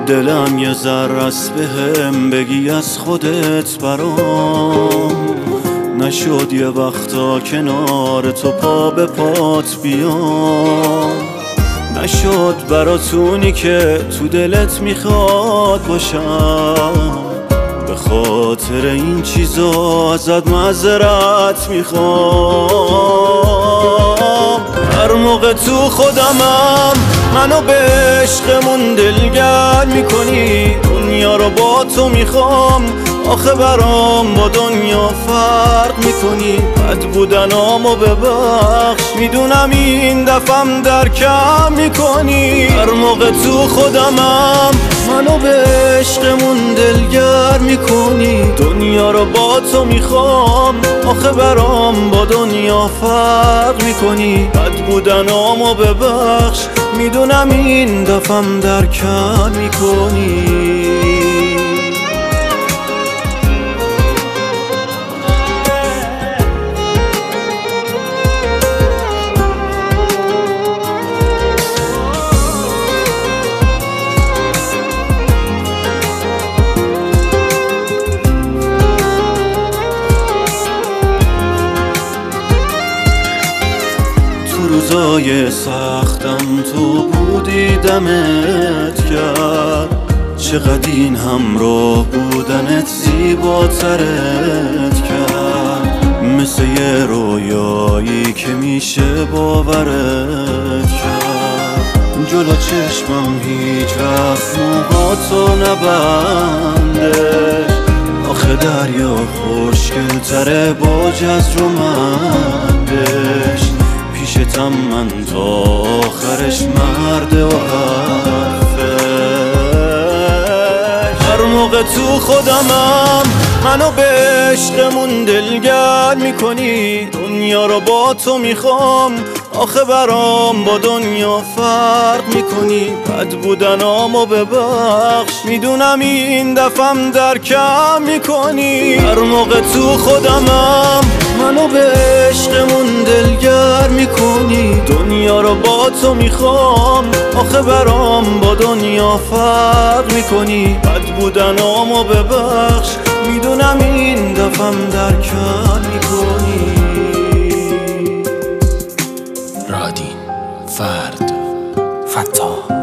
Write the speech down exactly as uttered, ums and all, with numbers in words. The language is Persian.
دلم یه ذره است بهم بگی از خودت برام. نشد یه وقتا کنار تو پا به پات بیام. نشد براتونی که تو دلت میخواد باشم. به خاطر این چیزا ازت معذرت میخوام. هر موقع تو خودمم منو به عشقمون دلگر میکنی. دنیا رو با تو میخوام، آخه برام با دنیا فرق میکنی. بد بودنامو ببخش، میدونم این دفعم درکم میکنی. هر موقع تو خودمم منو به عشقمون دلگر میکنی. دنیا رو با تو میخوام، آخه برام با دنیا فرق میکنی. بد بودنامو ببخش، میدونم این دفعم درکم میکنی. روزای سختم تو بودی دمت کرد. چقدر این همراه بودنت زیباترت کرد. مثل یه رویایی که میشه باورت کرد. جلو چشمم هیچ وقت موهاتو نبنده. آخه دریا خوشگل‌تره با جزر و مندش. پیشتم من تا آخرش مرد و حرفش. هر موقع تو خودمم منو به عشقمون دلگر میکنی. دنیا رو با تو میخوام، آخه برام با دنیا فرق میکنی. بد بودنامو ببخش، میدونم این دفعم درکم میکنی. هر موقع تو خودمم منو به عشقمون دلگر میکنی. دنیا رو با تو میخوام، آخه برام با دنیا فرق میکنی. بد بودنامو ببخش، میدونم این دفعم درکم میکنی. رادین، فرد، فتا